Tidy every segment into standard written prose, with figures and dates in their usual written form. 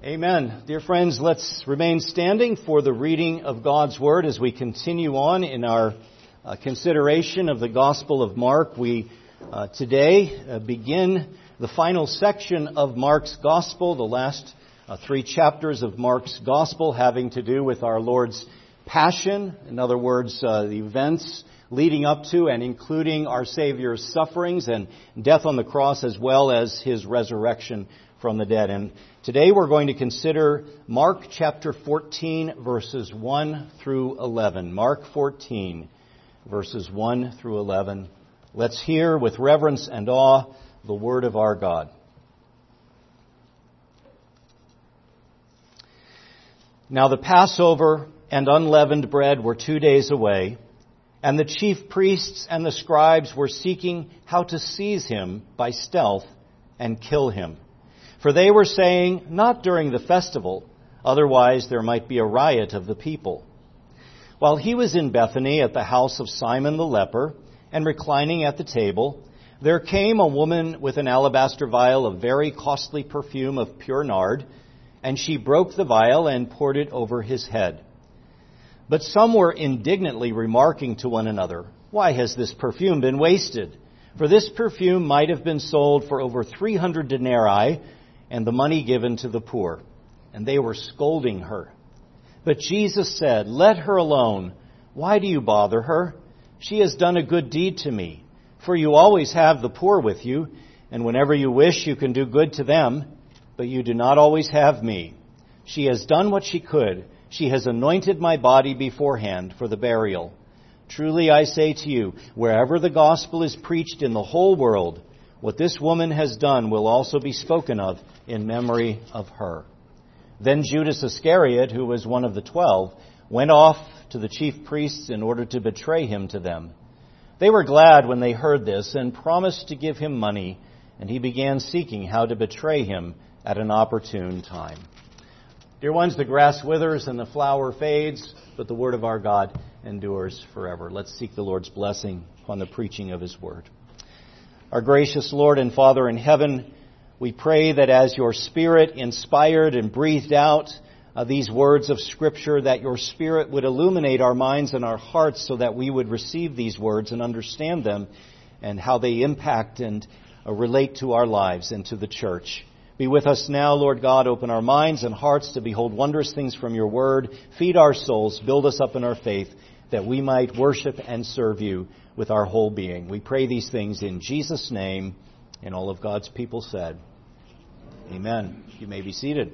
Amen. Dear friends, let's remain standing for the reading of God's Word as we continue on in our consideration of the Gospel of Mark. We today begin the final section of Mark's Gospel, the last three chapters of Mark's Gospel having to do with our Lord's Passion. In other words, the events leading up to and including our Savior's sufferings and death on the cross, as well as His resurrection from the dead. And today we're going to consider Mark chapter 14, verses 1 through 11. Mark 14, verses 1 through 11. Let's hear with reverence and awe the word of our God. Now the Passover and unleavened bread were 2 days away, and the chief priests and the scribes were seeking how to seize him by stealth and kill him. For they were saying, not during the festival, otherwise there might be a riot of the people. While he was in Bethany at the house of Simon the leper, and reclining at the table, there came a woman with an alabaster vial of very costly perfume of pure nard, and she broke the vial and poured it over his head. But some were indignantly remarking to one another, "Why has this perfume been wasted? For this perfume might have been sold for over 300 denarii, and the money given to the poor." And they were scolding her. But Jesus said, "Let her alone. Why do you bother her? She has done a good deed to me. For you always have the poor with you, and whenever you wish you can do good to them, but you do not always have me. She has done what she could. She has anointed my body beforehand for the burial. Truly I say to you, wherever the gospel is preached in the whole world, what this woman has done will also be spoken of in memory of her." Then Judas Iscariot, who was one of the 12, went off to the chief priests in order to betray him to them. They were glad when they heard this and promised to give him money, and he began seeking how to betray him at an opportune time. Dear ones, the grass withers and the flower fades, but the word of our God endures forever. Let's seek the Lord's blessing upon the preaching of His word. Our gracious Lord and Father in heaven, we pray that as your Spirit inspired and breathed out these words of Scripture, that your Spirit would illuminate our minds and our hearts so that we would receive these words and understand them and how they impact and relate to our lives and to the church. Be with us now, Lord God. Open our minds and hearts to behold wondrous things from your word. Feed our souls, build us up in our faith, that we might worship and serve you with our whole being. We pray these things in Jesus' name, and all of God's people said, Amen. You may be seated.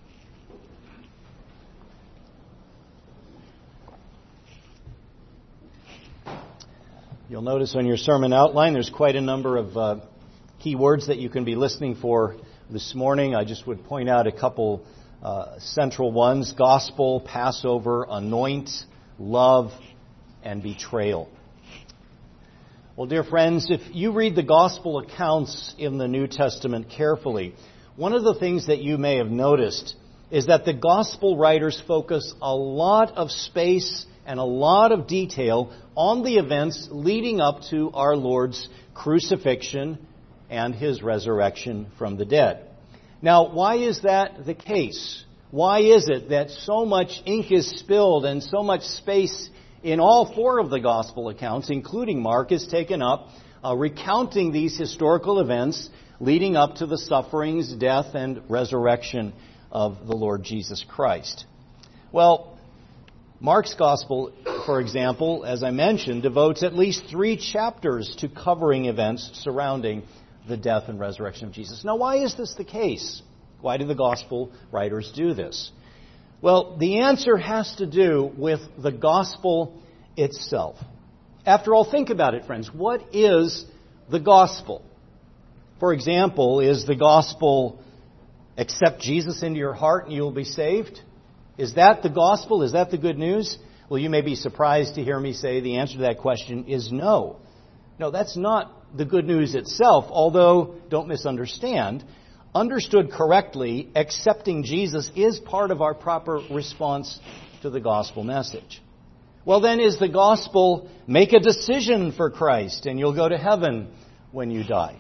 You'll notice on your sermon outline there's quite a number of key words that you can be listening for this morning. I just would point out a couple central ones: gospel, Passover, anoint, love, and betrayal. Well, dear friends, if you read the gospel accounts in the New Testament carefully, one of the things that you may have noticed is that the gospel writers focus a lot of space and a lot of detail on the events leading up to our Lord's crucifixion and His resurrection from the dead. Now, why is that the case? Why is it that so much ink is spilled and so much space in all four of the gospel accounts, including Mark, is taken up recounting these historical events leading up to the sufferings, death, and resurrection of the Lord Jesus Christ? Well, Mark's gospel, for example, as I mentioned, devotes at least 3 chapters to covering events surrounding the death and resurrection of Jesus. Now, why is this the case? Why do the gospel writers do this? Well, the answer has to do with the gospel itself. After all, think about it, friends. What is the gospel? For example, is the gospel accept Jesus into your heart and you will be saved? Is that the gospel? Is that the good news? Well, you may be surprised to hear me say the answer to that question is no. No, that's not the good news itself, although, don't misunderstand, understood correctly, accepting Jesus is part of our proper response to the gospel message. Well, then, is the gospel make a decision for Christ and you'll go to heaven when you die?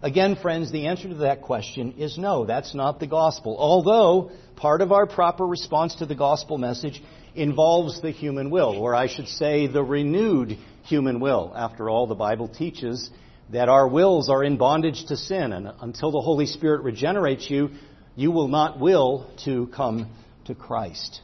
Again, friends, the answer to that question is no, that's not the gospel. Although part of our proper response to the gospel message involves the human will, or I should say the renewed human will. After all, the Bible teaches that our wills are in bondage to sin, and until the Holy Spirit regenerates you, you will not will to come to Christ.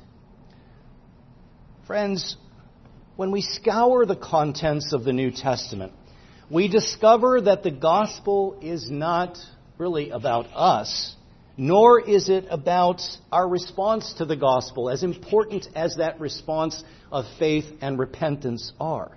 Friends, when we scour the contents of the New Testament, we discover that the gospel is not really about us, nor is it about our response to the gospel, as important as that response of faith and repentance are.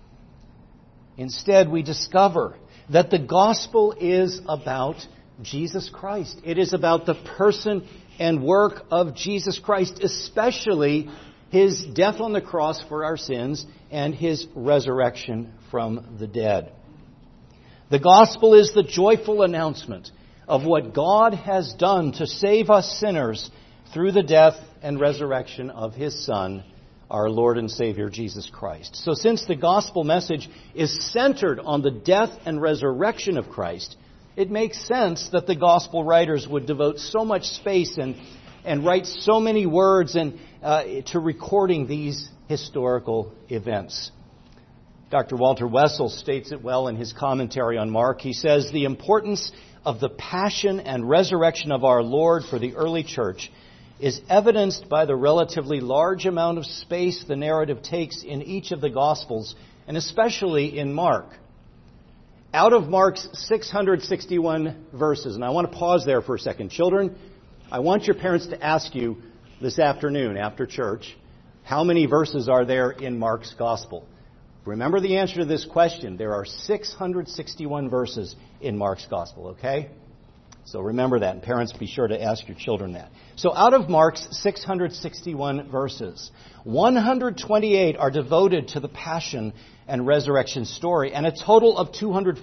Instead, we discover that the gospel is about Jesus Christ. It is about the person and work of Jesus Christ, especially His death on the cross for our sins and His resurrection from the dead. The gospel is the joyful announcement of what God has done to save us sinners through the death and resurrection of His Son, our Lord and Savior, Jesus Christ. So since the gospel message is centered on the death and resurrection of Christ, it makes sense that the gospel writers would devote so much space and write so many words to recording these historical events. Dr. Walter Wessel states it well in his commentary on Mark. He says, the importance of the passion and resurrection of our Lord for the early church is evidenced by the relatively large amount of space the narrative takes in each of the Gospels, and especially in Mark. Out of Mark's 661 verses, and I want to pause there for a second. Children, I want your parents to ask you this afternoon after church, how many verses are there in Mark's Gospel? Remember the answer to this question. There are 661 verses in Mark's Gospel, okay? So remember that, and parents, be sure to ask your children that. So out of Mark's 661 verses, 128 are devoted to the passion and resurrection story, and a total of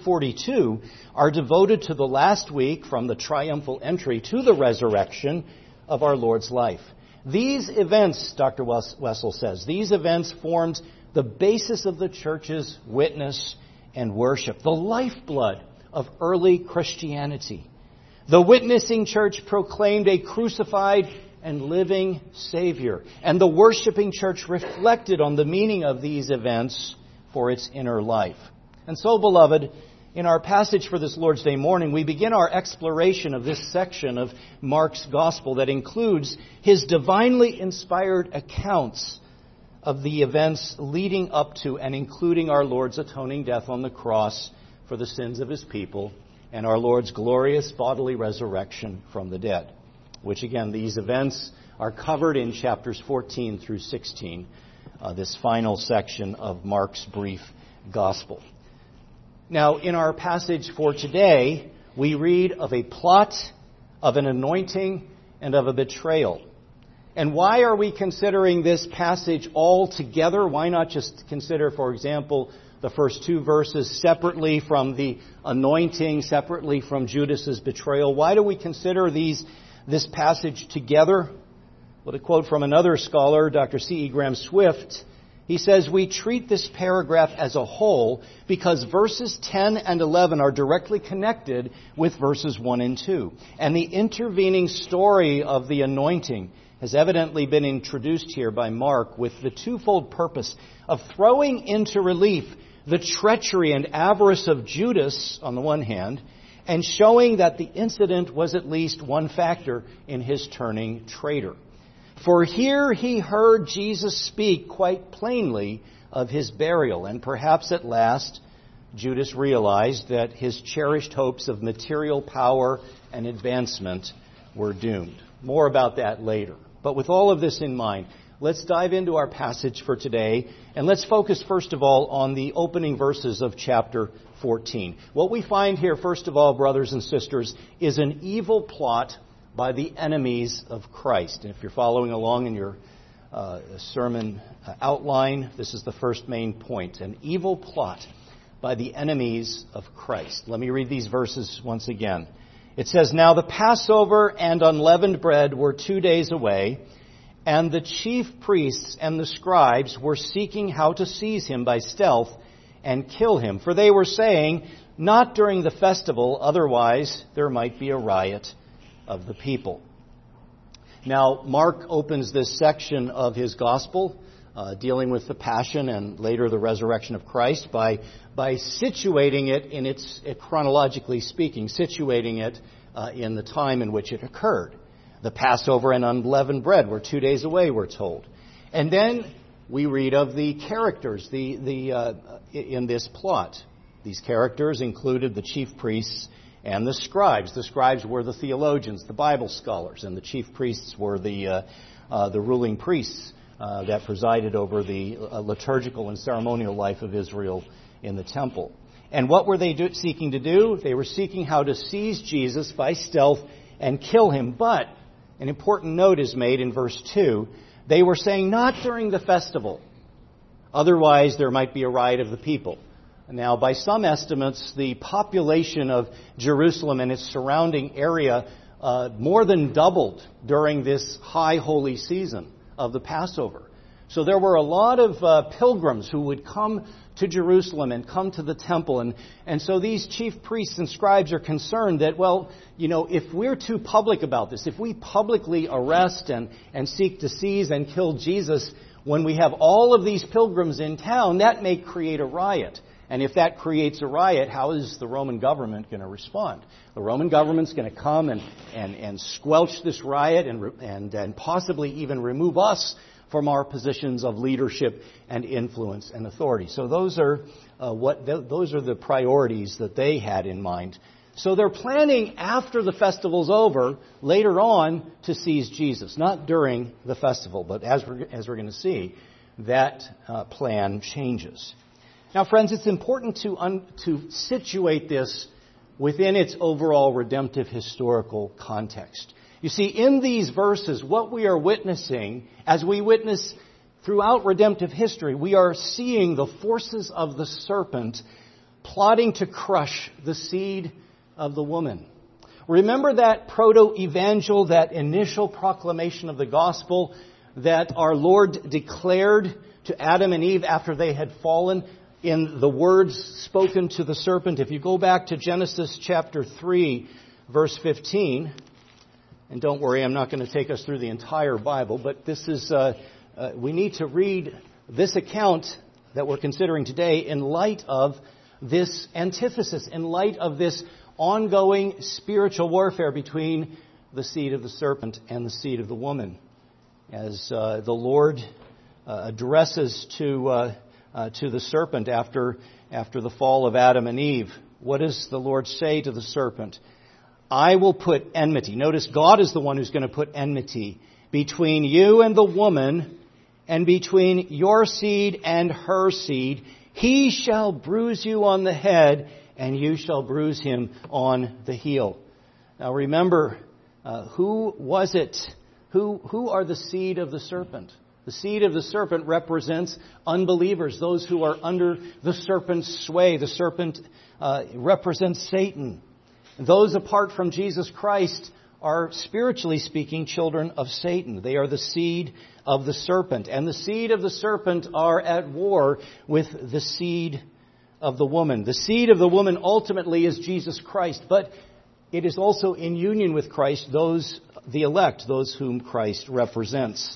242 are devoted to the last week from the triumphal entry to the resurrection of our Lord's life. These events, Dr. Wessel says, these events formed the basis of the church's witness and worship, the lifeblood of early Christianity. The witnessing church proclaimed a crucified and living Savior, and the worshiping church reflected on the meaning of these events for its inner life. And so, beloved, in our passage for this Lord's Day morning, we begin our exploration of this section of Mark's Gospel that includes his divinely inspired accounts of the events leading up to and including our Lord's atoning death on the cross for the sins of His people, and our Lord's glorious bodily resurrection from the dead, which again, these events are covered in chapters 14 through 16, this final section of Mark's brief gospel. Now, in our passage for today, we read of a plot, of an anointing, and of a betrayal. And why are we considering this passage all together? Why not just consider, for example, the first two verses separately from the anointing, separately from Judas's betrayal? Why do we consider this passage together? Well, to quote from another scholar, Dr. C.E. Graham Swift, he says, we treat this paragraph as a whole because verses 10 and 11 are directly connected with verses 1 and 2. And the intervening story of the anointing has evidently been introduced here by Mark with the twofold purpose of throwing into relief the treachery and avarice of Judas on the one hand, and showing that the incident was at least one factor in his turning traitor. For here he heard Jesus speak quite plainly of his burial, and perhaps at last Judas realized that his cherished hopes of material power and advancement were doomed. More about that later. But with all of this in mind, let's dive into our passage for today, and let's focus first of all on the opening verses of chapter 14. What we find here, first of all, brothers and sisters, is an evil plot by the enemies of Christ. And if you're following along in your sermon outline, this is the first main point, an evil plot by the enemies of Christ. Let me read these verses once again. It says, now the Passover and unleavened bread were 2 days away, and the chief priests and the scribes were seeking how to seize him by stealth and kill him. For they were saying, not during the festival, otherwise there might be a riot of the people. Now, Mark opens this section of his gospel, dealing with the passion and later the resurrection of Christ, by situating it in its, chronologically speaking, situating it in the time in which it occurred. The Passover and unleavened bread were 2 days away, we're told. And then we read of the characters in this plot. These characters included the chief priests and the scribes. The scribes were the theologians, the Bible scholars, and the chief priests were the ruling priests that presided over the liturgical and ceremonial life of Israel in the temple. And what were they seeking to do? They were seeking how to seize Jesus by stealth and kill him. But an important note is made in verse 2. They were saying, not during the festival. Otherwise, there might be a riot of the people. Now, by some estimates, the population of Jerusalem and its surrounding area more than doubled during this high holy season of the Passover. So there were a lot of pilgrims who would come to Jerusalem and come to the temple. And so these chief priests and scribes are concerned that, well, if we're too public about this, if we publicly arrest and seek to seize and kill Jesus when we have all of these pilgrims in town, that may create a riot. And if that creates a riot, how is the Roman government going to respond? The Roman government's going to come and squelch this riot and possibly even remove us from our positions of leadership and influence and authority. So those are the priorities that they had in mind. So they're planning after the festival's over, later on, to seize Jesus. Not during the festival, but as we're going to see, that plan changes. Now, friends, it's important to situate this within its overall redemptive historical context. You see, in these verses, what we are witnessing, as we witness throughout redemptive history, we are seeing the forces of the serpent plotting to crush the seed of the woman. Remember that proto-evangel, that initial proclamation of the gospel that our Lord declared to Adam and Eve after they had fallen in the words spoken to the serpent. If you go back to Genesis chapter 3, verse 15, and don't worry, I'm not going to take us through the entire Bible, but this is we need to read this account that we're considering today in light of this antithesis, in light of this ongoing spiritual warfare between the seed of the serpent and the seed of the woman. As the Lord addresses to the serpent after the fall of Adam and Eve, what does the Lord say to the serpent? I will put enmity. Notice God is the one who's going to put enmity between you and the woman, and between your seed and her seed. He shall bruise you on the head, and you shall bruise him on the heel. Now remember, who was it? Who are the seed of the serpent? The seed of the serpent represents unbelievers, those who are under the serpent's sway. The serpent represents Satan. Those apart from Jesus Christ are, spiritually speaking, children of Satan. They are the seed of the serpent. And the seed of the serpent are at war with the seed of the woman. The seed of the woman ultimately is Jesus Christ, but it is also in union with Christ, the elect, those whom Christ represents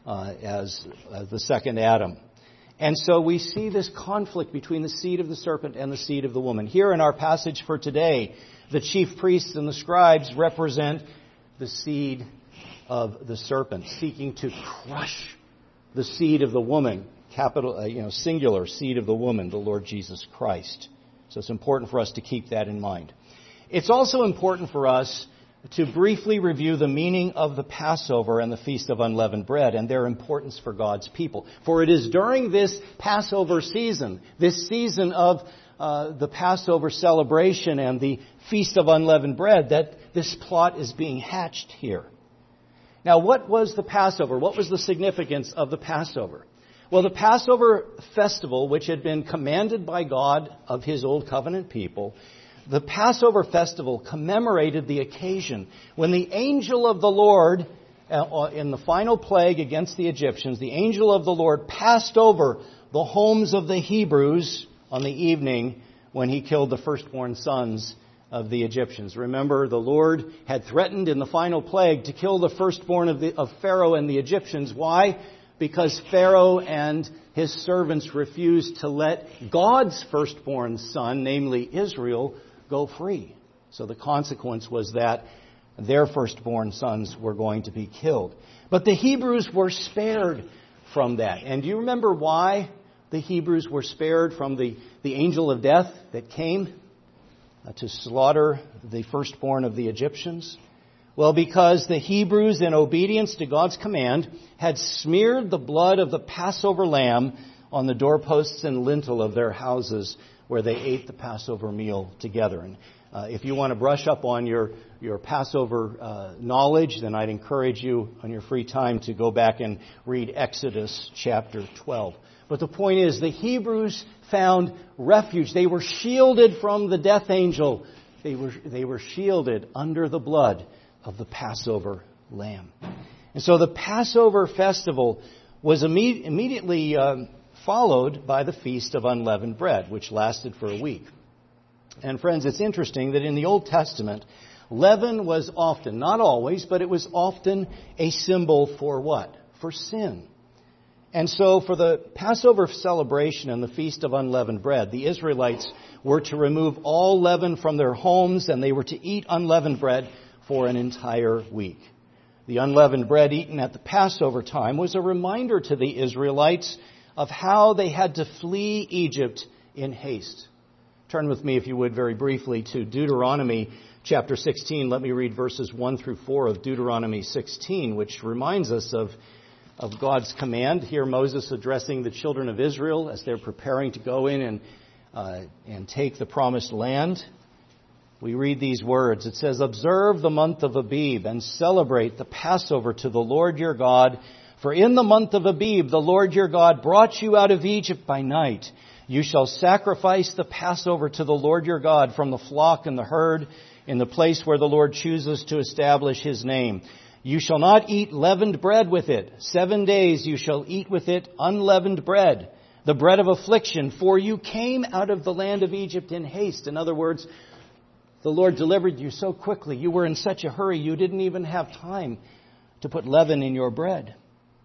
as the second Adam. And so we see this conflict between the seed of the serpent and the seed of the woman. Here in our passage for today, the chief priests and the scribes represent the seed of the serpent, seeking to crush the seed of the woman, capital, singular seed of the woman, the Lord Jesus Christ. So it's important for us to keep that in mind. It's also important for us to briefly review the meaning of the Passover and the Feast of Unleavened Bread and their importance for God's people. For it is during this Passover season, this season of the Passover celebration and the Feast of Unleavened Bread, that this plot is being hatched here. Now, what was the Passover? What was the significance of the Passover? Well, the Passover festival, which had been commanded by God of His Old Covenant people, the Passover festival commemorated the occasion when the angel of the Lord, in the final plague against the Egyptians, the angel of the Lord passed over the homes of the Hebrews on the evening when he killed the firstborn sons of the Egyptians. Remember, the Lord had threatened in the final plague to kill the firstborn of Pharaoh and the Egyptians. Why? Because Pharaoh and his servants refused to let God's firstborn son, namely Israel, go free. So the consequence was that their firstborn sons were going to be killed. But the Hebrews were spared from that. And do you remember why the Hebrews were spared from the angel of death that came to slaughter the firstborn of the Egyptians? Well, because the Hebrews, in obedience to God's command, had smeared the blood of the Passover lamb on the doorposts and lintel of their houses where they ate the Passover meal together. And if you want to brush up on your Passover knowledge, then I'd encourage you on your free time to go back and read Exodus chapter 12. But the point is, the Hebrews found refuge. They were shielded from the death angel. They were shielded under the blood of the Passover lamb. And so the Passover festival was immediately followed by the Feast of Unleavened Bread, which lasted for a week. And friends, it's interesting that in the Old Testament, leaven was often, not always, but it was often a symbol for what? For sin. And so for the Passover celebration and the Feast of Unleavened Bread, the Israelites were to remove all leaven from their homes, and they were to eat unleavened bread for an entire week. The unleavened bread eaten at the Passover time was a reminder to the Israelites of how they had to flee Egypt in haste. Turn with me, if you would, very briefly to Deuteronomy chapter 16. Let me read verses 1 through 4 of Deuteronomy 16, which reminds us of God's command. Here Moses addressing the children of Israel as they're preparing to go in and take the promised land. We read these words. It says, "Observe the month of Abib and celebrate the Passover to the Lord your God. For in the month of Abib the Lord your God brought you out of Egypt by night. You shall sacrifice the Passover to the Lord your God from the flock and the herd in the place where the Lord chooses to establish His name. You shall not eat leavened bread with it. 7 days you shall eat with it unleavened bread, the bread of affliction, for you came out of the land of Egypt in haste." In other words, the Lord delivered you so quickly. You were in such a hurry, you didn't even have time to put leaven in your bread.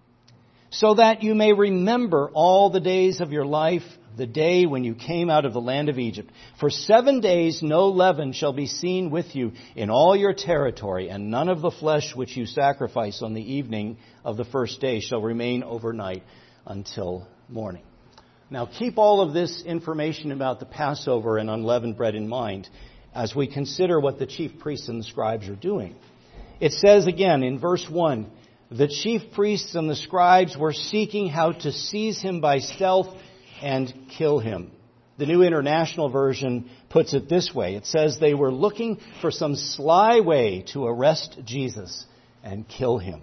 "So that you may remember all the days of your life, the day when you came out of the land of Egypt. For 7 days no leaven shall be seen with you in all your territory, and none of the flesh which you sacrifice on the evening of the first day shall remain overnight until morning." Now keep all of this information about the Passover and unleavened bread in mind as we consider what the chief priests and the scribes are doing. It says again in verse 1, "The chief priests and the scribes were seeking how to seize him by stealth and kill him." The New International Version puts it this way. It says they were looking for some sly way to arrest Jesus and kill him.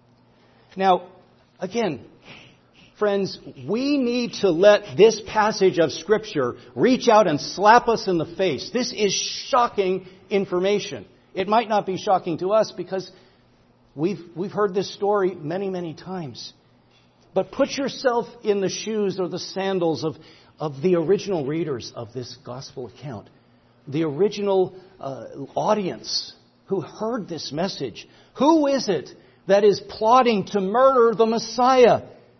Now, again, friends, we need to let this passage of Scripture reach out and slap us in the face. This is shocking information. It might not be shocking to us because we've heard this story many, many times. But put yourself in the shoes or the sandals of the original readers of this gospel account. The original audience who heard this message. Who is it that is plotting to murder the Messiah?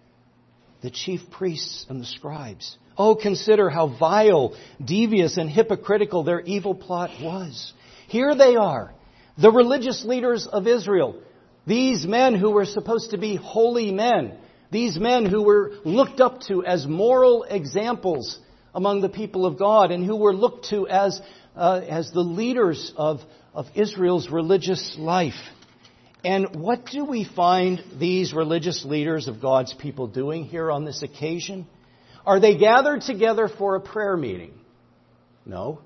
The chief priests and the scribes. Oh, consider how vile, devious, and hypocritical their evil plot was. Here they are, the religious leaders of Israel. These men who were supposed to be holy men. These men who were looked up to as moral examples among the people of God and who were looked to as the leaders of Israel's religious life. And what do we find these religious leaders of God's people doing here on this occasion? Are they gathered together for a prayer meeting? No.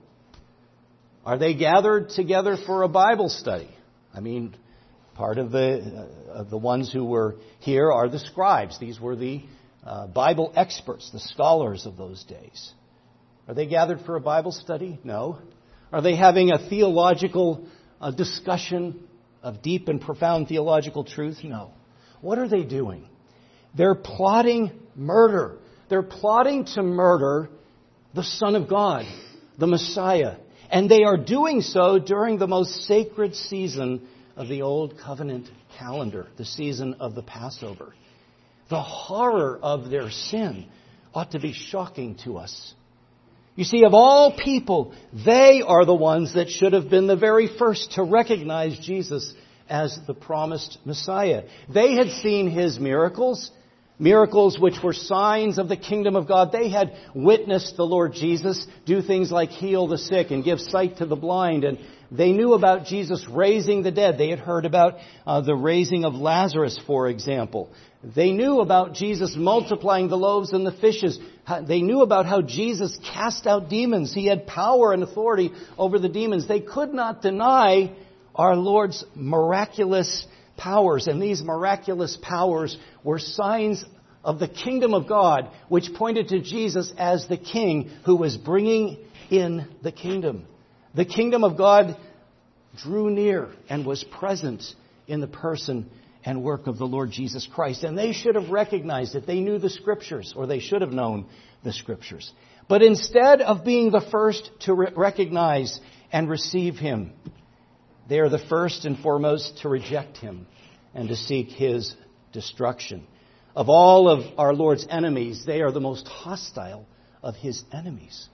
Are they gathered together for a Bible study? I mean, part of the ones who were here are the scribes. These were the Bible experts, the scholars of those days. Are they gathered for a Bible study? No. Are they having a theological discussion of deep and profound theological truth? No. What are they doing? They're plotting murder. They're plotting to murder the Son of God, the Messiah. And they are doing so during the most sacred season of the Old Covenant calendar, the season of the Passover. The horror of their sin ought to be shocking to us. You see, of all people, they are the ones that should have been the very first to recognize Jesus as the promised Messiah. They had seen His miracles, miracles which were signs of the kingdom of God. They had witnessed the Lord Jesus do things like heal the sick and give sight to the blind. And they knew about Jesus raising the dead. They had heard about the raising of Lazarus, for example. They knew about Jesus multiplying the loaves and the fishes. They knew about how Jesus cast out demons. He had power and authority over the demons. They could not deny our Lord's miraculous powers. And these miraculous powers were signs of the kingdom of God, which pointed to Jesus as the King who was bringing in the kingdom. The kingdom of God drew near and was present in the person and work of the Lord Jesus Christ. And they should have recognized it. They knew the Scriptures, or they should have known the Scriptures. But instead of being the first to recognize and receive Him, they are the first and foremost to reject Him and to seek His destruction. Of all of our Lord's enemies, they are the most hostile of His enemies.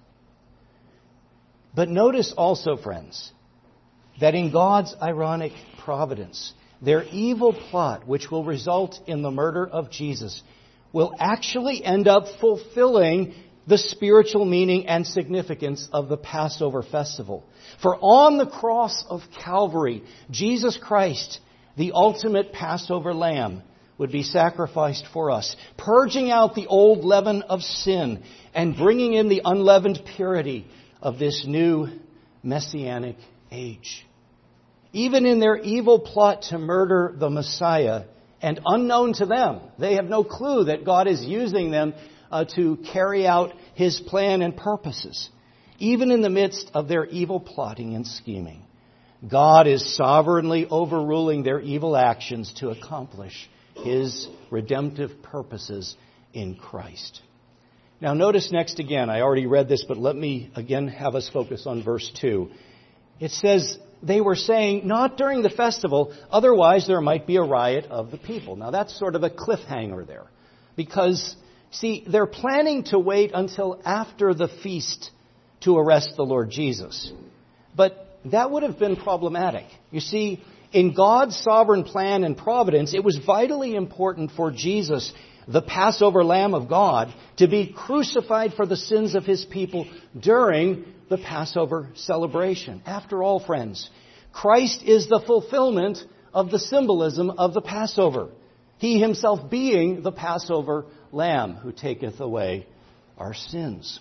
But notice also, friends, that in God's ironic providence, their evil plot, which will result in the murder of Jesus, will actually end up fulfilling the spiritual meaning and significance of the Passover festival. For on the cross of Calvary, Jesus Christ, the ultimate Passover lamb, would be sacrificed for us, purging out the old leaven of sin and bringing in the unleavened purity of this new messianic age. Even in their evil plot to murder the Messiah, and unknown to them, they have no clue that God is using them to carry out His plan and purposes. Even in the midst of their evil plotting and scheming, God is sovereignly overruling their evil actions to accomplish His redemptive purposes in Christ. Now notice next again, I already read this, but let me again have us focus on verse 2. It says, they were saying, not during the festival, otherwise there might be a riot of the people. Now that's sort of a cliffhanger there. Because, see, they're planning to wait until after the feast to arrest the Lord Jesus. But that would have been problematic. You see, in God's sovereign plan and providence, it was vitally important for Jesus, the Passover Lamb of God, to be crucified for the sins of His people during the Passover celebration. After all, friends, Christ is the fulfillment of the symbolism of the Passover. He Himself being the Passover Lamb who taketh away our sins.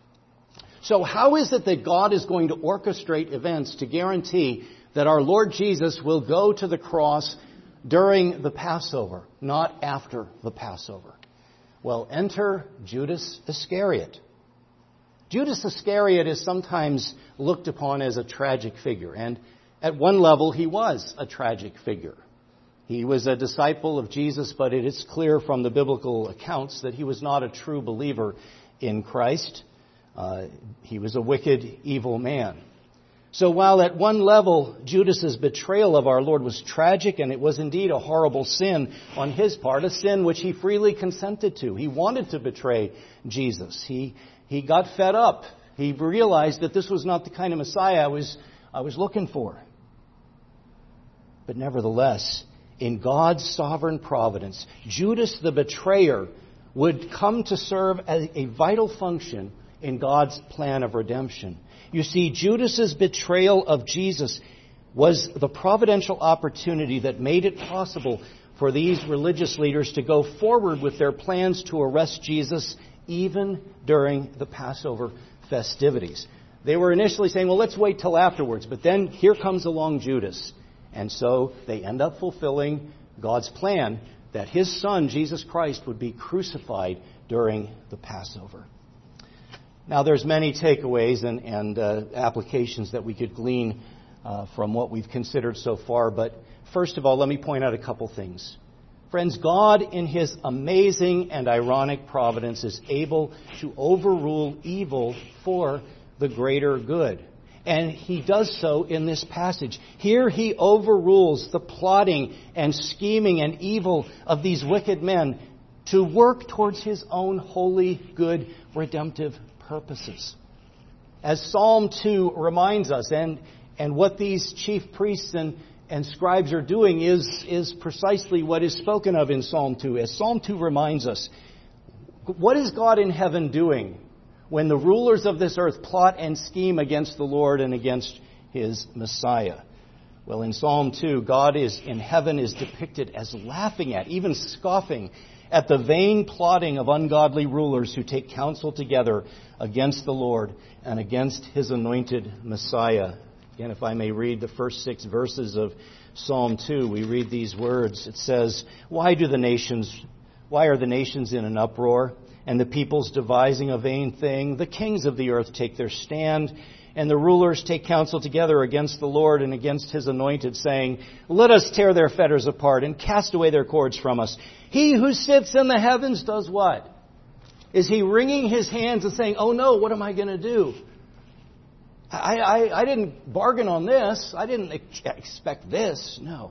So how is it that God is going to orchestrate events to guarantee that our Lord Jesus will go to the cross during the Passover, not after the Passover? Well, enter Judas Iscariot. Judas Iscariot is sometimes looked upon as a tragic figure, and at one level he was a tragic figure. He was a disciple of Jesus, but it is clear from the biblical accounts that he was not a true believer in Christ. He was a wicked, evil man. So while at one level Judas's betrayal of our Lord was tragic, and it was indeed a horrible sin on his part, a sin which he freely consented to. He wanted to betray Jesus. He got fed up. He realized that this was not the kind of Messiah I was looking for. But nevertheless, in God's sovereign providence, Judas the betrayer would come to serve as a vital function in God's plan of redemption. You see, Judas's betrayal of Jesus was the providential opportunity that made it possible for these religious leaders to go forward with their plans to arrest Jesus even during the Passover festivities. They were initially saying, well, let's wait till afterwards. But then here comes along Judas. And so they end up fulfilling God's plan that His Son, Jesus Christ, would be crucified during the Passover. Now, there's many takeaways and applications that we could glean from what we've considered so far. But first of all, let me point out a couple things. Friends, God, in His amazing and ironic providence, is able to overrule evil for the greater good. And he does so in this passage. Here he overrules the plotting and scheming and evil of these wicked men to work towards his own holy, good, redemptive purposes. As Psalm 2 reminds us, and what these chief priests and scribes are doing is precisely what is spoken of in Psalm 2. As Psalm 2 reminds us, what is God in heaven doing when the rulers of this earth plot and scheme against the Lord and against his Messiah? Well, in Psalm 2, God in heaven is depicted as laughing at, even scoffing at the vain plotting of ungodly rulers who take counsel together against the Lord and against his anointed Messiah. Again, if I may read the first 6 verses of Psalm 2, we read these words. It says, Why are the nations in an uproar, and the peoples devising a vain thing? The kings of the earth take their stand, and the rulers take counsel together against the Lord and against his anointed, saying, Let us tear their fetters apart and cast away their cords from us. He who sits in the heavens does what? Is he wringing his hands and saying, Oh no, what am I going to do? I didn't bargain on this. I didn't expect this. No.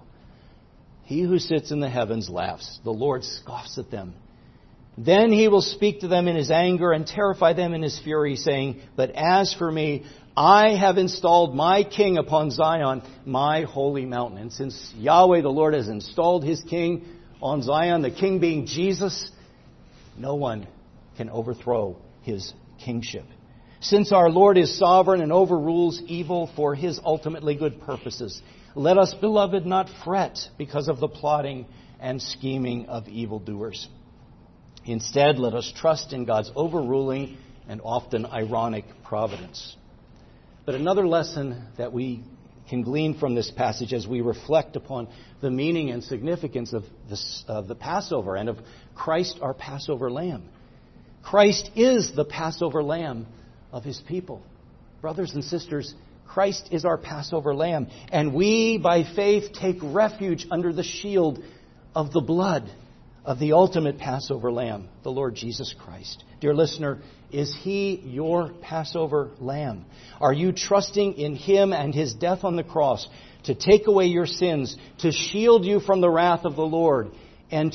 He who sits in the heavens laughs. The Lord scoffs at them. Then he will speak to them in his anger and terrify them in his fury, saying, But as for me, I have installed my king upon Zion, my holy mountain. And since Yahweh, the Lord, has installed his king on Zion, the king being Jesus, no one can overthrow his kingship. Since our Lord is sovereign and overrules evil for his ultimately good purposes, let us, beloved, not fret because of the plotting and scheming of evildoers. Instead, let us trust in God's overruling and often ironic providence. But another lesson that we can glean from this passage as we reflect upon the meaning and significance of the Passover and of Christ, our Passover Lamb. Christ is the Passover Lamb of his people. Brothers and sisters, Christ is our Passover Lamb, and we, by faith, take refuge under the shield of the blood of the ultimate Passover Lamb, the Lord Jesus Christ. Dear listener, is he your Passover Lamb? Are you trusting in him and his death on the cross to take away your sins, to shield you from the wrath of the Lord, and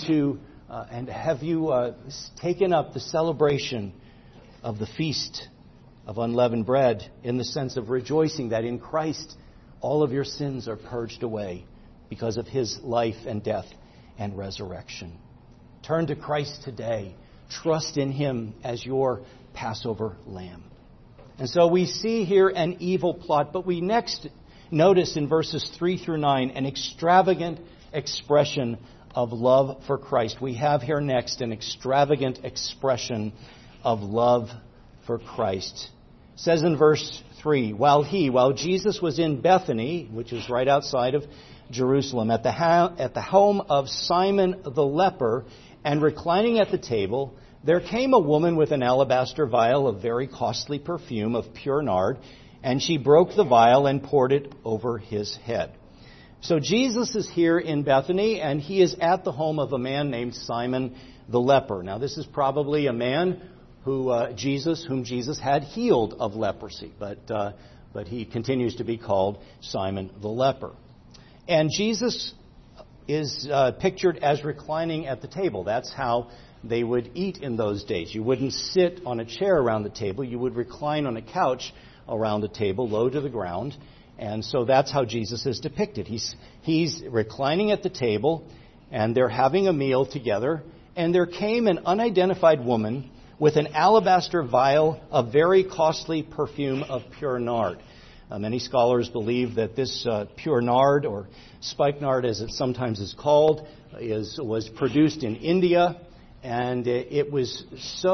have you taken up the celebration of the feast of unleavened bread in the sense of rejoicing that in Christ all of your sins are purged away because of his life and death and resurrection? Turn to Christ today. Trust in him as your Passover Lamb. And so we see here an evil plot, but we next notice in verses 3 through 9 an extravagant expression of love for Christ. We have here next an extravagant expression of love for Christ. It says in verse 3, while Jesus was in Bethany, which is right outside of Jerusalem, at the home of Simon the leper, and reclining at the table, there came a woman with an alabaster vial of very costly perfume of pure nard, and she broke the vial and poured it over his head. So Jesus is here in Bethany, and he is at the home of a man named Simon the leper. Now, this is probably a man whom Jesus had healed of leprosy, but he continues to be called Simon the leper. And Jesus is pictured as reclining at the table. That's how they would eat in those days. You wouldn't sit on a chair around the table. You would recline on a couch around the table, low to the ground. And so that's how Jesus is depicted. He's reclining at the table, and they're having a meal together. And there came an unidentified woman with an alabaster vial of very costly perfume of pure nard. Many scholars believe that this pure nard, or spikenard as it sometimes is called, was produced in India, and it was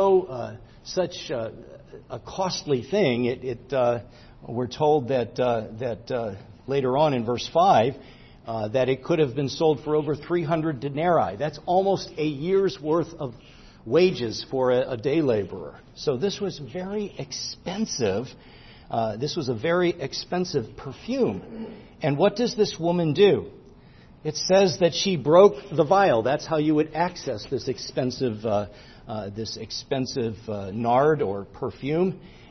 such a costly thing. We're told that later on in verse 5 that it could have been sold for over 300 denarii. That's almost a year's worth of wages for a day laborer. So this was very expensive. This was a very expensive perfume. And what does this woman do? It says that she broke the vial. That's how you would access this expensive nard or perfume.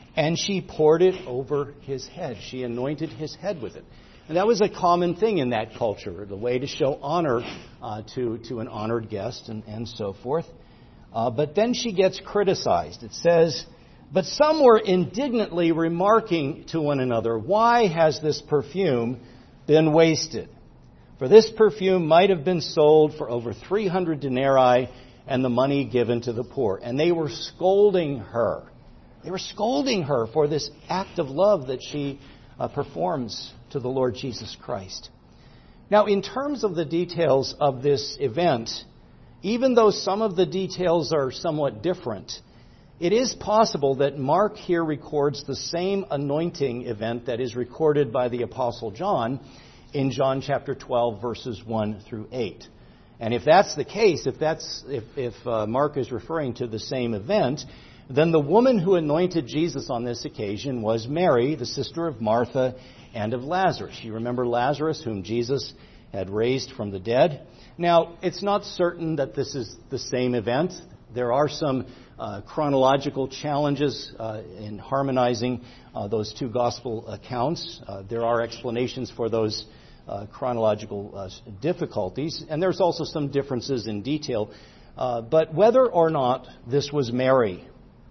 and she poured it over his head. She anointed his head with it. And that was a common thing in that culture, the way to show honor to an honored guest and so forth. But then she gets criticized. It says, "But some were indignantly remarking to one another, 'Why has this perfume been wasted? For this perfume might have been sold for over 300 denarii and the money given to the poor.'" And they were scolding her. They were scolding her for this act of love that she performs to the Lord Jesus Christ. Now, in terms of the details of this event, even though some of the details are somewhat different, it is possible that Mark here records the same anointing event that is recorded by the Apostle John in John chapter 12, verses 1 through 8. And if that's the case, if Mark is referring to the same event, then the woman who anointed Jesus on this occasion was Mary, the sister of Martha and of Lazarus. You remember Lazarus, whom Jesus had raised from the dead. Now, it's not certain that this is the same event. There are some chronological challenges in harmonizing those two gospel accounts. There are explanations for those chronological difficulties, and there's also some differences in detail. But whether or not this was Mary,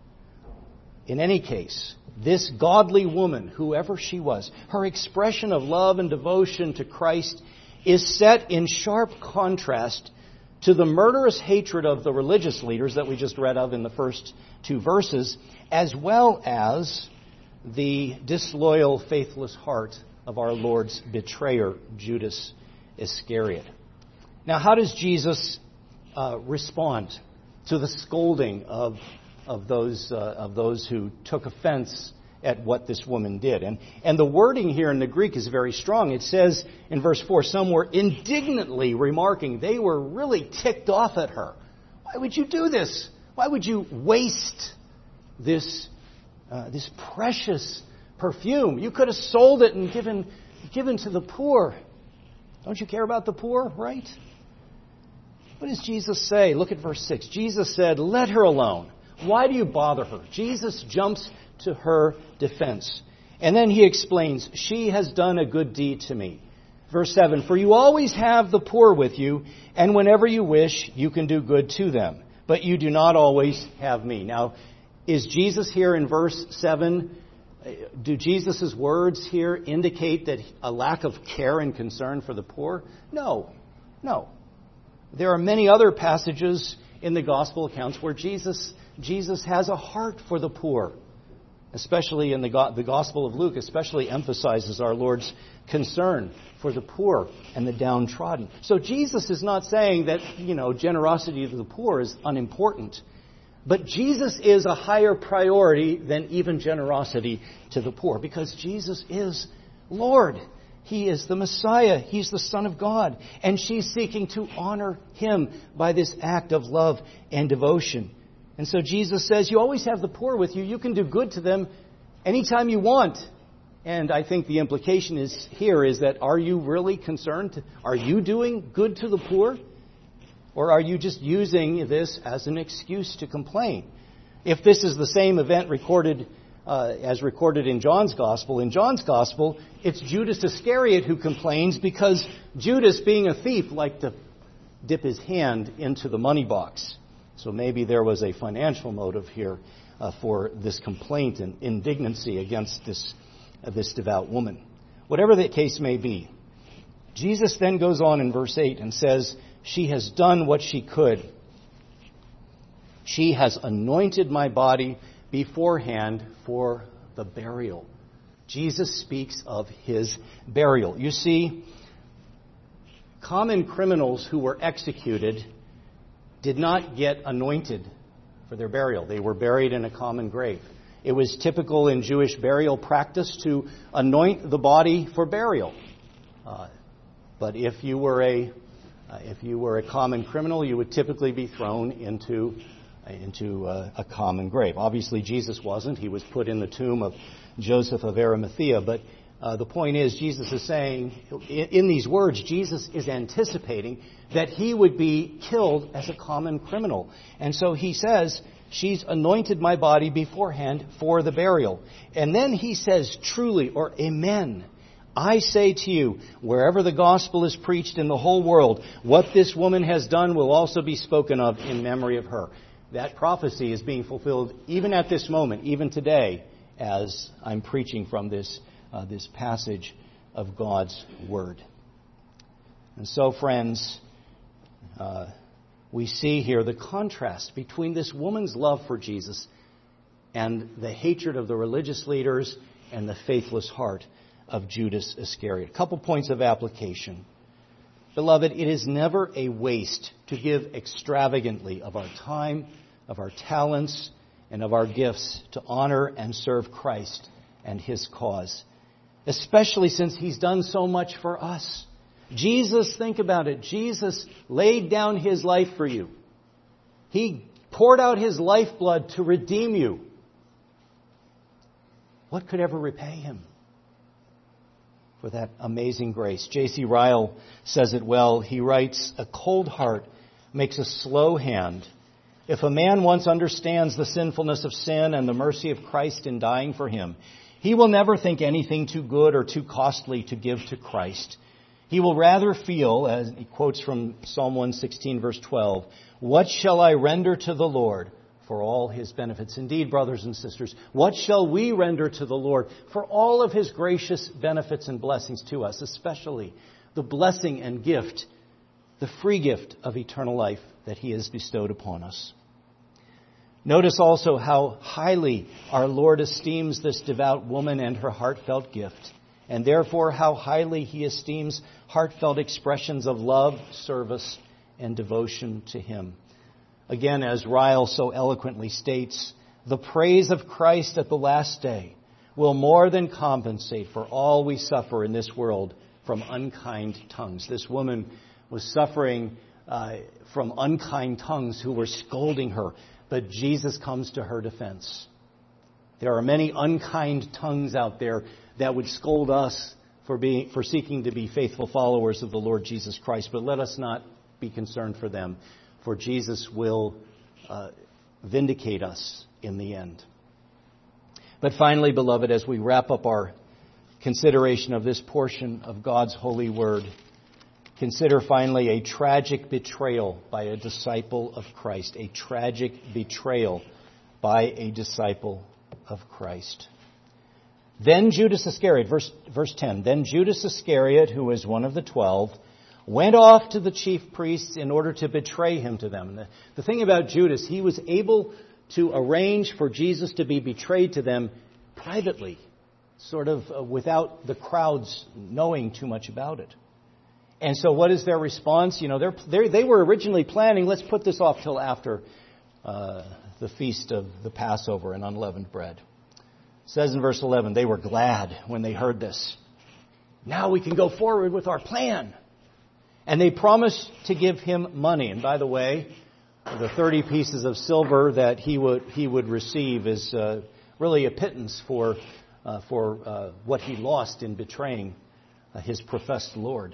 in any case, this godly woman, whoever she was, her expression of love and devotion to Christ is set in sharp contrast to the murderous hatred of the religious leaders that we just read of in the first two verses, as well as the disloyal, faithless heart of our Lord's betrayer, Judas Iscariot. Now, how does Jesus respond to the scolding of those who took offense at what this woman did? And the wording here in the Greek is very strong. It says in verse 4, some were indignantly remarking. They were really ticked off at her. Why would you do this? Why would you waste this precious perfume? You could have sold it and given to the poor. Don't you care about the poor, right? What does Jesus say? Look at verse 6. Jesus said, "Let her alone. Why do you bother her?" Jesus jumps to her defense. And then he explains, "She has done a good deed to me." Verse 7, "For you always have the poor with you, and whenever you wish, you can do good to them. But you do not always have me." Now, is Jesus here in verse 7, do Jesus' words here indicate that a lack of care and concern for the poor? No. There are many other passages in the gospel accounts where Jesus has a heart for the poor. Especially in the Gospel of Luke, especially emphasizes our Lord's concern for the poor and the downtrodden. So Jesus is not saying that, generosity to the poor is unimportant. But Jesus is a higher priority than even generosity to the poor, because Jesus is Lord. He is the Messiah. He's the Son of God. And she's seeking to honor Him by this act of love and devotion. And so Jesus says, you always have the poor with you. You can do good to them anytime you want. And I think the implication is that are you really concerned? Are you doing good to the poor? Or are you just using this as an excuse to complain? If this is the same event as recorded in John's Gospel, it's Judas Iscariot who complains because Judas, being a thief, liked to dip his hand into the money box. So maybe there was a financial motive here for this complaint and indignancy against this devout woman. Whatever the case may be, Jesus then goes on in verse 8 and says, she has done what she could. She has anointed my body beforehand for the burial. Jesus speaks of His burial. You see, common criminals who were executed did not get anointed for their burial. They were buried in a common grave. It was typical in Jewish burial practice to anoint the body for burial. But if you were a common criminal, you would typically be thrown into a common grave. Obviously, Jesus wasn't. He was put in the tomb of Joseph of Arimathea. The point is, Jesus is saying, in these words, Jesus is anticipating that he would be killed as a common criminal. And so he says, she's anointed my body beforehand for the burial. And then he says, truly, or amen, I say to you, wherever the gospel is preached in the whole world, what this woman has done will also be spoken of in memory of her. That prophecy is being fulfilled even at this moment, even today, as I'm preaching from this passage of God's Word. And so, friends, we see here the contrast between this woman's love for Jesus and the hatred of the religious leaders and the faithless heart of Judas Iscariot. A couple points of application. Beloved, it is never a waste to give extravagantly of our time, of our talents, and of our gifts to honor and serve Christ and His cause, especially since He's done so much for us. Jesus, think about it, Jesus laid down His life for you. He poured out His lifeblood to redeem you. What could ever repay Him for that amazing grace? J.C. Ryle says it well. He writes, a cold heart makes a slow hand. If a man once understands the sinfulness of sin and the mercy of Christ in dying for him, he will never think anything too good or too costly to give to Christ. He will rather feel, as he quotes from Psalm 116, verse 12, what shall I render to the Lord for all His benefits? Indeed, brothers and sisters, what shall we render to the Lord for all of His gracious benefits and blessings to us, especially the blessing and gift, the free gift of eternal life that He has bestowed upon us? Notice also how highly our Lord esteems this devout woman and her heartfelt gift, and therefore how highly He esteems heartfelt expressions of love, service, and devotion to Him. Again, as Ryle so eloquently states, the praise of Christ at the last day will more than compensate for all we suffer in this world from unkind tongues. This woman was suffering from unkind tongues who were scolding her, but Jesus comes to her defense. There are many unkind tongues out there that would scold us for seeking to be faithful followers of the Lord Jesus Christ, but let us not be concerned for them, for Jesus will vindicate us in the end. But finally, beloved, as we wrap up our consideration of this portion of God's holy word, consider finally a tragic betrayal by a disciple of Christ. A tragic betrayal by a disciple of Christ. Then Judas Iscariot, verse 10, then Judas Iscariot, who was one of the 12, went off to the chief priests in order to betray him to them. The thing about Judas, he was able to arrange for Jesus to be betrayed to them privately, sort of without the crowds knowing too much about it. And so what is their response? You know, they were originally planning, let's put this off till after the feast of the Passover and unleavened bread. It says in verse 11, they were glad when they heard this. Now we can go forward with our plan. And they promised to give him money. And by the way, the 30 pieces of silver that he would receive is really a pittance for what he lost in betraying his professed Lord.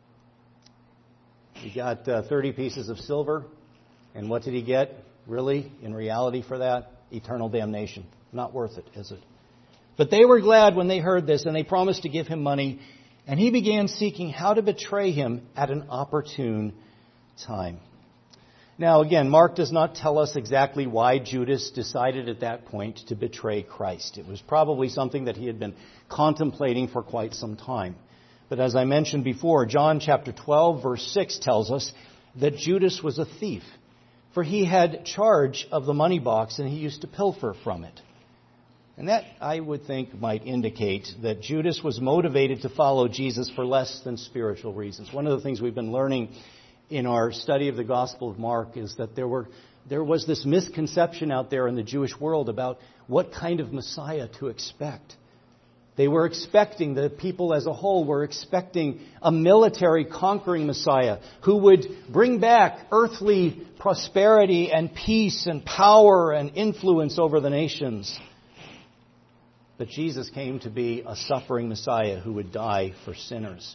He got 30 pieces of silver. And what did he get? Really, in reality for that? Eternal damnation. Not worth it, is it? But they were glad when they heard this, and they promised to give him money. And he began seeking how to betray him at an opportune time. Now, again, Mark does not tell us exactly why Judas decided at that point to betray Christ. It was probably something that he had been contemplating for quite some time. But as I mentioned before, John chapter 12, verse 6 tells us that Judas was a thief, for he had charge of the money box and he used to pilfer from it. And that, I would think, might indicate that Judas was motivated to follow Jesus for less than spiritual reasons. One of the things we've been learning in our study of the Gospel of Mark is that there was this misconception out there in the Jewish world about what kind of Messiah to expect. They were expecting, the people as a whole were expecting a military conquering Messiah who would bring back earthly prosperity and peace and power and influence over the nations. But Jesus came to be a suffering Messiah who would die for sinners.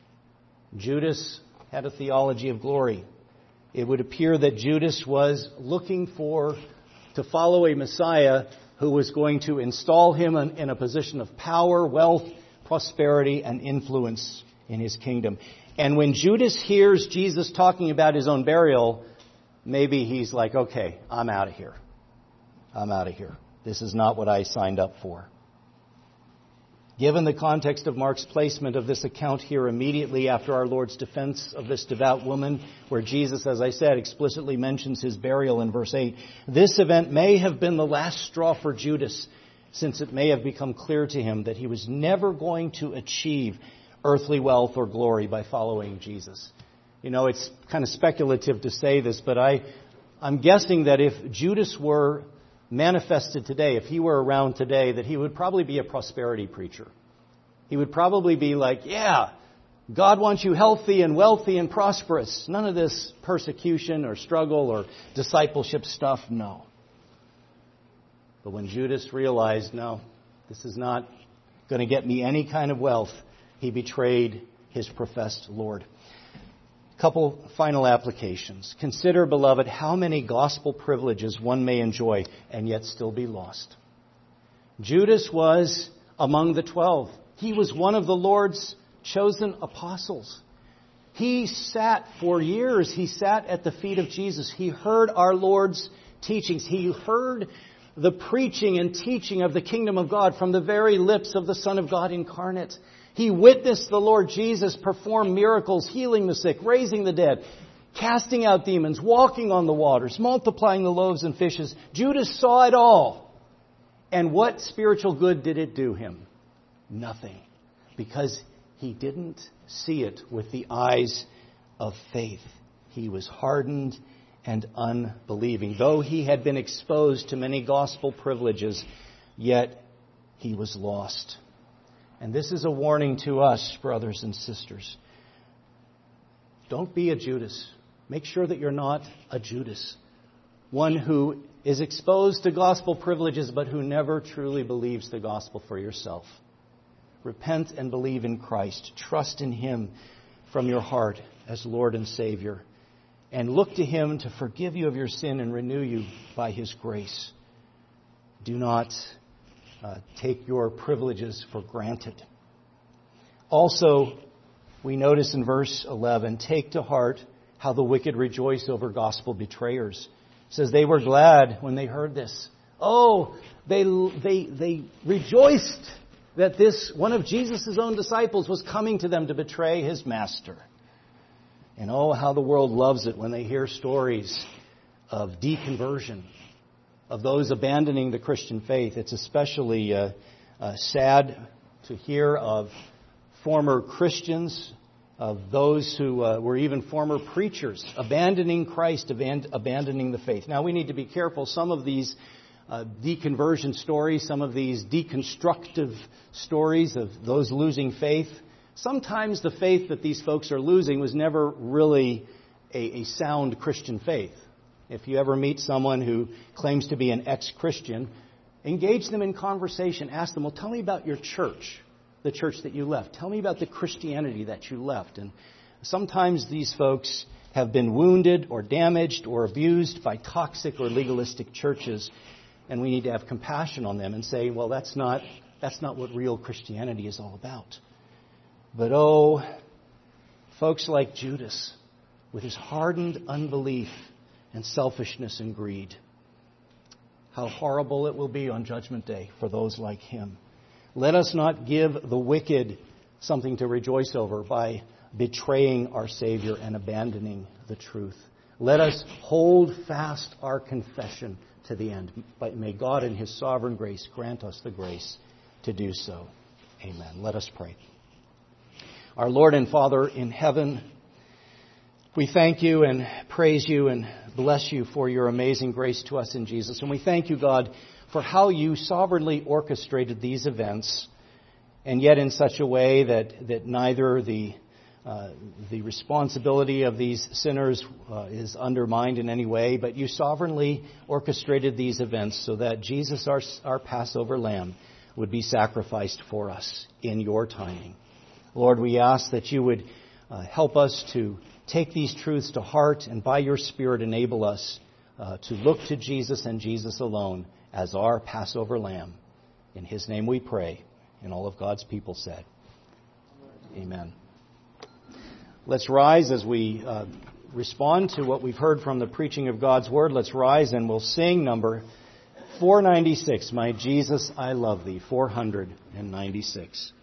Judas had a theology of glory. It would appear that Judas was looking to follow a Messiah who was going to install him in a position of power, wealth, prosperity, and influence in his kingdom. And when Judas hears Jesus talking about his own burial, maybe he's like, okay, I'm out of here. I'm out of here. This is not what I signed up for. Given the context of Mark's placement of this account here immediately after our Lord's defense of this devout woman, where Jesus, as I said, explicitly mentions his burial in verse 8, this event may have been the last straw for Judas, since it may have become clear to him that he was never going to achieve earthly wealth or glory by following Jesus. You know, it's kind of speculative to say this, but I'm guessing that if Judas were manifested today, if he were around today, that he would probably be a prosperity preacher. He would probably be like, yeah, God wants you healthy and wealthy and prosperous. None of this persecution or struggle or discipleship stuff, no. But when Judas realized, no, this is not going to get me any kind of wealth, he betrayed his professed Lord. Couple final applications. Consider, beloved, how many gospel privileges one may enjoy and yet still be lost. Judas was among the 12. He was one of the Lord's chosen apostles. He sat for years. He sat at the feet of Jesus. He heard our Lord's teachings. He heard the preaching and teaching of the kingdom of God from the very lips of the Son of God incarnate. He witnessed the Lord Jesus perform miracles, healing the sick, raising the dead, casting out demons, walking on the waters, multiplying the loaves and fishes. Judas saw it all. And what spiritual good did it do him? Nothing. Because he didn't see it with the eyes of faith. He was hardened and unbelieving. Though he had been exposed to many gospel privileges, yet he was lost. And this is a warning to us, brothers and sisters. Don't be a Judas. Make sure that you're not a Judas. One who is exposed to gospel privileges, but who never truly believes the gospel for yourself. Repent and believe in Christ. Trust in Him from your heart as Lord and Savior. And look to Him to forgive you of your sin and renew you by His grace. Do not take your privileges for granted. Also, we notice in verse 11, take to heart how the wicked rejoice over gospel betrayers. It says they were glad when they heard this. Oh, they rejoiced that this one of Jesus' own disciples was coming to them to betray his master. And oh, how the world loves it when they hear stories of deconversion, of those abandoning the Christian faith. It's especially sad to hear of former Christians, of those who were even former preachers, abandoning Christ, abandoning the faith. Now, we need to be careful. Some of these deconversion stories, some of these deconstructive stories of those losing faith, sometimes the faith that these folks are losing was never really a sound Christian faith. If you ever meet someone who claims to be an ex-Christian, engage them in conversation. Ask them, well, tell me about your church, the church that you left. Tell me about the Christianity that you left. And sometimes these folks have been wounded or damaged or abused by toxic or legalistic churches. And we need to have compassion on them and say, well, that's not what real Christianity is all about. But oh, folks like Judas, with his hardened unbelief and selfishness and greed, how horrible it will be on Judgment Day for those like him. Let us not give the wicked something to rejoice over by betraying our Savior and abandoning the truth. Let us hold fast our confession to the end. But may God in His sovereign grace grant us the grace to do so. Amen. Let us pray. Our Lord and Father in heaven, we thank You and praise You and bless You for Your amazing grace to us in Jesus. And we thank You, God, for how You sovereignly orchestrated these events, and yet in such a way that neither the responsibility of these sinners is undermined in any way, but You sovereignly orchestrated these events so that Jesus, our Passover Lamb, would be sacrificed for us in your timing. Lord, we ask that you would help us to take these truths to heart and by your Spirit enable us to look to Jesus and Jesus alone as our Passover lamb. In his name we pray, and all of God's people said, Amen. Let's rise as we respond to what we've heard from the preaching of God's Word. Let's rise and we'll sing number 496, My Jesus, I Love Thee, 496.